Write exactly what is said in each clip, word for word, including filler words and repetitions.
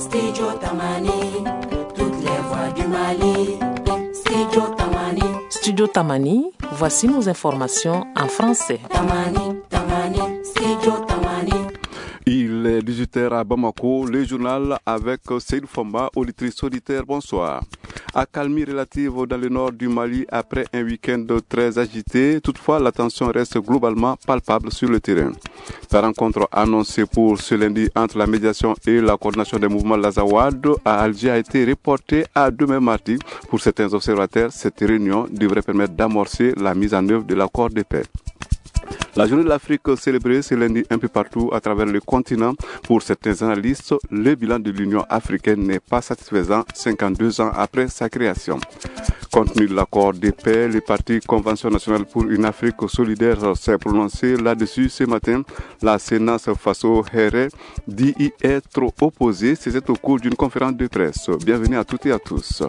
Studio Tamani, toutes les voix du Mali. Studio Tamani. Studio Tamani, voici nos informations en français. Tamani, Tamani, Studio Tamani. Il est dix-huit heures à Bamako, le journal avec Seydou Famba, auditrice solitaire, bonsoir. Accalmie relative dans le nord du Mali après un week-end très agité, toutefois la tension reste globalement palpable sur le terrain. La rencontre annoncée pour ce lundi entre la médiation et la coordination des mouvements Lazawad à Alger a été reportée à demain mardi. Pour certains observateurs, cette réunion devrait permettre d'amorcer la mise en œuvre de l'accord de paix. La journée de l'Afrique célébrée ce lundi un peu partout à travers le continent. Pour certains analystes, le bilan de l'Union africaine n'est pas satisfaisant cinquante-deux ans après sa création. Compte tenu de l'accord de paix, le parti Convention nationale pour une Afrique solidaire s'est prononcé là-dessus ce matin. La sénatrice Faso Here dit y être opposée. C'était au cours d'une conférence de presse. Bienvenue à toutes et à tous.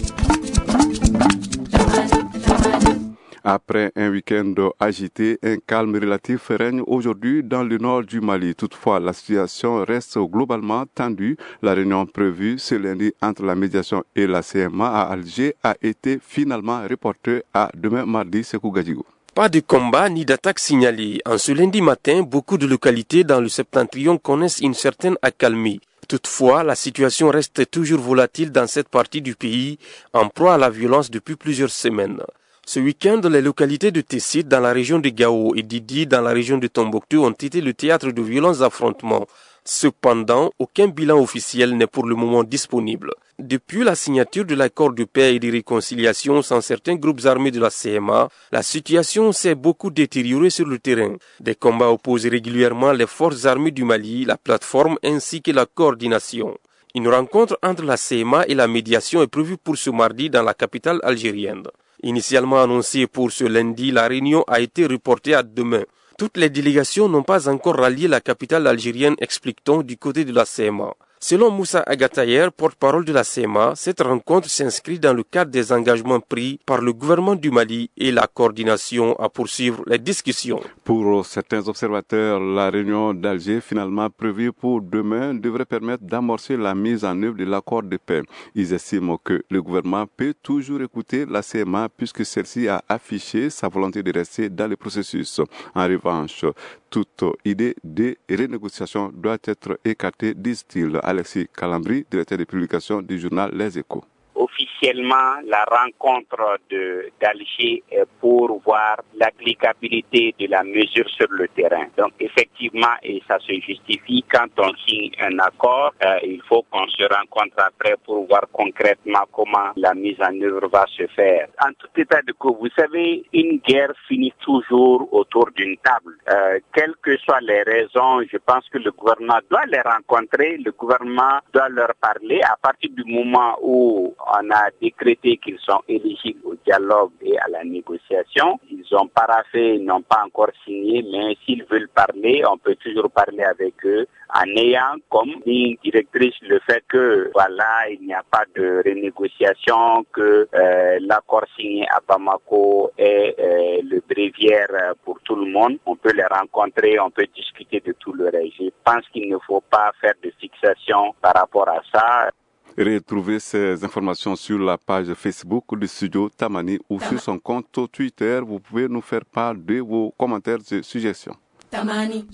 Après un week-end agité, un calme relatif règne aujourd'hui dans le nord du Mali. Toutefois, la situation reste globalement tendue. La réunion prévue ce lundi entre la médiation et la C M A à Alger a été finalement reportée à demain mardi. Sekou Gadjigo. Pas de combat ni d'attaque signalée. En ce lundi matin, beaucoup de localités dans le septentrion connaissent une certaine accalmie. Toutefois, la situation reste toujours volatile dans cette partie du pays, en proie à la violence depuis plusieurs semaines. Ce week-end, les localités de Tessit dans la région de Gao et Didi dans la région de Tombouctou ont été le théâtre de violents affrontements. Cependant, aucun bilan officiel n'est pour le moment disponible. Depuis la signature de l'accord de paix et de réconciliation sans certains groupes armés de la C M A, la situation s'est beaucoup détériorée sur le terrain. Des combats opposent régulièrement les forces armées du Mali, la plateforme ainsi que la coordination. Une rencontre entre la C M A et la médiation est prévue pour ce mardi dans la capitale algérienne. Initialement annoncée pour ce lundi, la réunion a été reportée à demain. Toutes les délégations n'ont pas encore rallié la capitale algérienne, explique-t-on du côté de la C M A. Selon Moussa Agatayer, porte-parole de la C M A, cette rencontre s'inscrit dans le cadre des engagements pris par le gouvernement du Mali et la coordination à poursuivre les discussions. Pour certains observateurs, la réunion d'Alger, finalement prévue pour demain, devrait permettre d'amorcer la mise en œuvre de l'accord de paix. Ils estiment que le gouvernement peut toujours écouter la C M A puisque celle-ci a affiché sa volonté de rester dans le processus. En revanche, toute idée de renégociation doit être écartée, disent-ils. Alexis Calambri, directeur de publication du journal Les Échos. Officiellement, la rencontre de, d'Alger est pour voir l'applicabilité de la mesure sur le terrain. Donc effectivement, et ça se justifie, quand on signe un accord, euh, il faut qu'on se rencontre après pour voir concrètement comment la mise en œuvre va se faire. En tout état de cause, vous savez, une guerre finit toujours autour d'une table. Euh, quelles que soient les raisons, je pense que le gouvernement doit les rencontrer, le gouvernement doit leur parler à partir du moment où on a décrété qu'ils sont éligibles au dialogue et à la négociation. Ils ont paraphé, ils n'ont pas encore signé, mais s'ils veulent parler, on peut toujours parler avec eux en ayant comme ligne directrice le fait que, voilà, il n'y a pas de renégociation, que euh, l'accord signé à Bamako est euh, le bréviaire pour tout le monde. On peut les rencontrer, on peut discuter de tout le reste. Je pense qu'il ne faut pas faire de fixation par rapport à ça. Retrouvez ces informations sur la page Facebook du studio Tamani ou sur son compte Twitter. Vous pouvez nous faire part de vos commentaires et suggestions. Tamani.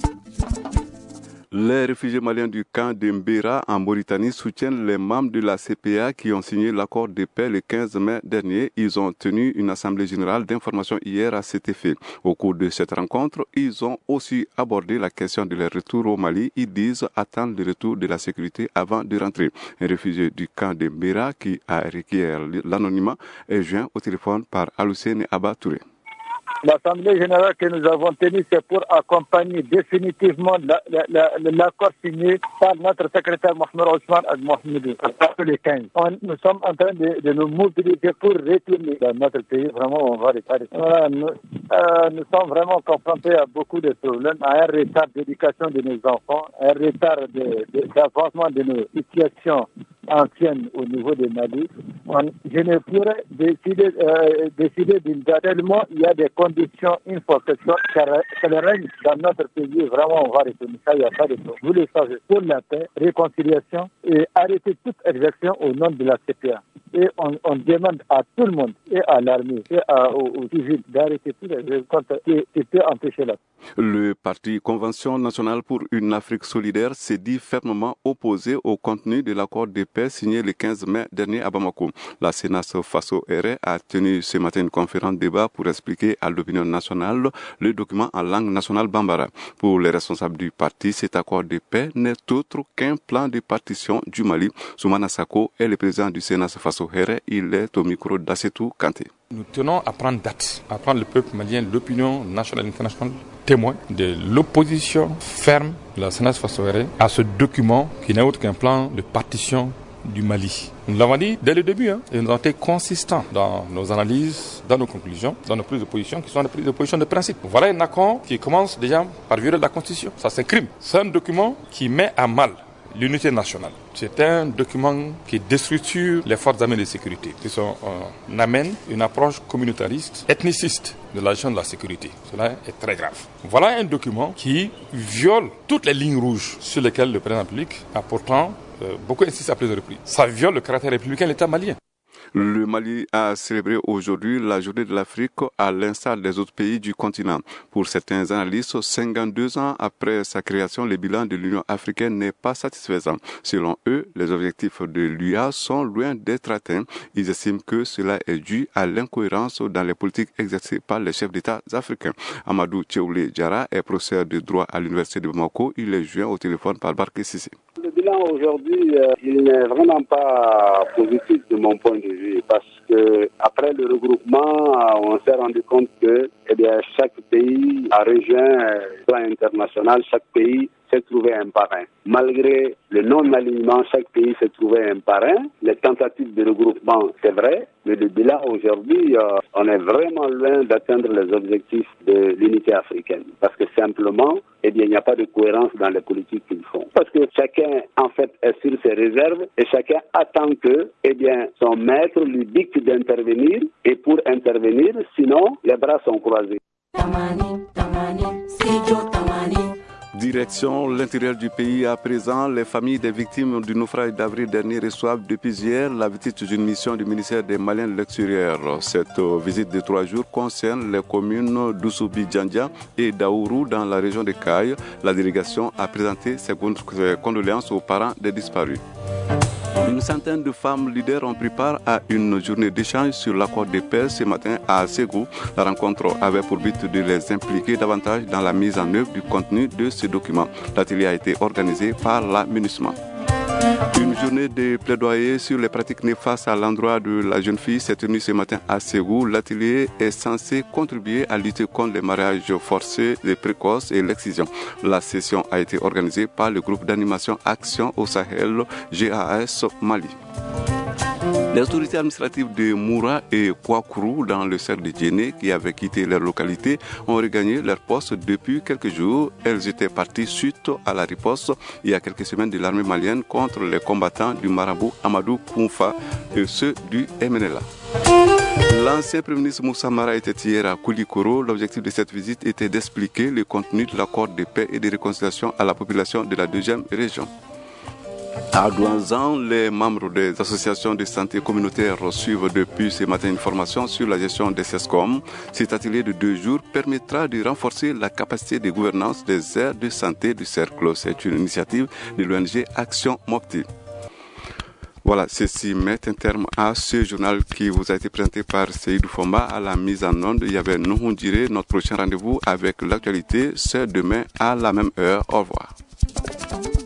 Les réfugiés maliens du camp de Mbera en Mauritanie soutiennent les membres de la C P A qui ont signé l'accord de paix le quinze mai dernier. Ils ont tenu une assemblée générale d'information hier à cet effet. Au cours de cette rencontre, ils ont aussi abordé la question de leur retour au Mali. Ils disent attendre le retour de la sécurité avant de rentrer. Un réfugié du camp de Mbera qui a requis l'anonymat est joint au téléphone par Aloussène Abba Touré. L'Assemblée générale que nous avons tenue, c'est pour accompagner définitivement la, la, la, l'accord signé par notre secrétaire Mohamed Ousmane Al-Mohamedi, le quinze. On, nous sommes en train de, de nous mobiliser pour retourner dans notre pays. Vraiment, on va réparer. Voilà, nous, euh, nous sommes vraiment confrontés à beaucoup de problèmes, à un retard d'éducation de nos enfants, un retard de, de, d'avancement de nos situations ancienne au niveau du Mali, on, je ne pourrais décider, euh, décider d'une date tellement il y a des conditions, une fois que ça règne dans notre pays, vraiment on va retourner ça, il n'y a pas de problème. Vous le savez, pour la paix, réconciliation et arrêter toute exaction au nom de la C P A. Et on, on demande à tout le monde, et à l'armée, et à, aux, aux civils, d'arrêter tout les comptes qui, qui peut empêcher la paix. Le parti Convention nationale pour une Afrique solidaire s'est dit fermement opposé au contenu de l'accord de paix signé le quinze mai dernier à Bamako. La CENAS Faso R R a tenu ce matin une conférence de débat pour expliquer à l'opinion nationale le document en langue nationale bambara. Pour les responsables du parti, cet accord de paix n'est autre qu'un plan de partition du Mali. Soumana Sako est le président du CENAS Faso R R. Il est au micro d'Assetou Kanté. Nous tenons à prendre date, à prendre le peuple malien, l'opinion nationale et internationale témoin de l'opposition ferme de la CENAS Faso R R à ce document qui n'est autre qu'un plan de partition du Mali. Nous l'avons dit dès le début, hein, et nous avons été consistants dans nos analyses, dans nos conclusions, dans nos prises de position, qui sont des prises de position de principe. Voilà un accord qui commence déjà par violer la Constitution. Ça, c'est un crime. C'est un document qui met à mal l'unité nationale. C'est un document qui déstructure les forces armées de sécurité, qui sont, euh, amène une approche communautariste, ethniciste de la gestion de la sécurité. Cela est très grave. Voilà un document qui viole toutes les lignes rouges sur lesquelles le président de la République a pourtant euh, beaucoup insisté à plusieurs reprises. Ça viole le caractère républicain de l'État malien. Le Mali a célébré aujourd'hui la journée de l'Afrique à l'instar des autres pays du continent. Pour certains analystes, cinquante-deux ans après sa création, le bilan de l'Union africaine n'est pas satisfaisant. Selon eux, les objectifs de l'U A sont loin d'être atteints. Ils estiment que cela est dû à l'incohérence dans les politiques exercées par les chefs d'État africains. Amadou Tcheoulé Diarra est professeur de droit à l'Université de Bamako. Il est joint au téléphone par Barké Sissé. Le bilan aujourd'hui, euh, il n'est vraiment pas positif de mon point de vue parce que après le regroupement, euh, on s'est rendu compte que eh bien, chaque pays a rejoint euh, le plan international, chaque pays s'est trouvé un parrain. Malgré le non-alignement, chaque pays s'est trouvé un parrain. Les tentatives de regroupement, c'est vrai, mais le bilan aujourd'hui, euh, on est vraiment loin d'atteindre les objectifs de l'unité africaine. Parce que simplement, eh bien, il n'y a pas de cohérence dans les politiques qu'ils font. Parce que chacun, en fait, est sur ses réserves et chacun attend que, eh bien, son maître lui dicte d'intervenir et pour intervenir, sinon, les bras sont croisés. Tamani, tamani, Sijo tamani. Direction l'intérieur du pays à présent, les familles des victimes du naufrage d'avril dernier reçoivent depuis hier la visite d'une mission du ministère des Maliens de l'extérieur. Cette visite de trois jours concerne les communes d'Oussoubi, Djandia et d'Aourou dans la région de Caille. La délégation a présenté ses condoléances aux parents des disparus. Une centaine de femmes leaders ont pris part à une journée d'échange sur l'accord de paix ce matin à Ségou. La rencontre avait pour but de les impliquer davantage dans la mise en œuvre du contenu de ce document. L'atelier a été organisé par la MINUSMA. Une journée de plaidoyer sur les pratiques néfastes à l'endroit de la jeune fille s'est tenue ce matin à Ségou. L'atelier est censé contribuer à lutter contre les mariages forcés, les précoces et l'excision. La session a été organisée par le groupe d'animation Action au Sahel, G A S Mali. Les autorités administratives de Moura et Kouakourou dans le cercle de Djéné, qui avaient quitté leur localité, ont regagné leur poste depuis quelques jours. Elles étaient parties suite à la riposte il y a quelques semaines de l'armée malienne contre les combattants du marabout Amadou Koumfa et ceux du M N L A. L'ancien Premier ministre Moussa Mara était hier à Koulikoro. L'objectif de cette visite était d'expliquer le contenu de l'accord de paix et de réconciliation à la population de la deuxième région. À Douanzan, les membres des associations de santé communautaire suivent depuis ce matin une formation sur la gestion des SESCOM. Cet atelier de deux jours permettra de renforcer la capacité de gouvernance des aires de santé du cercle. C'est une initiative de l'O N G Action Mopti. Voilà, ceci met un terme à ce journal qui vous a été présenté par Seydou Fomba. À la mise en onde, il y avait Nouhou Diré. Notre prochain rendez-vous avec l'actualité, c'est demain à la même heure. Au revoir.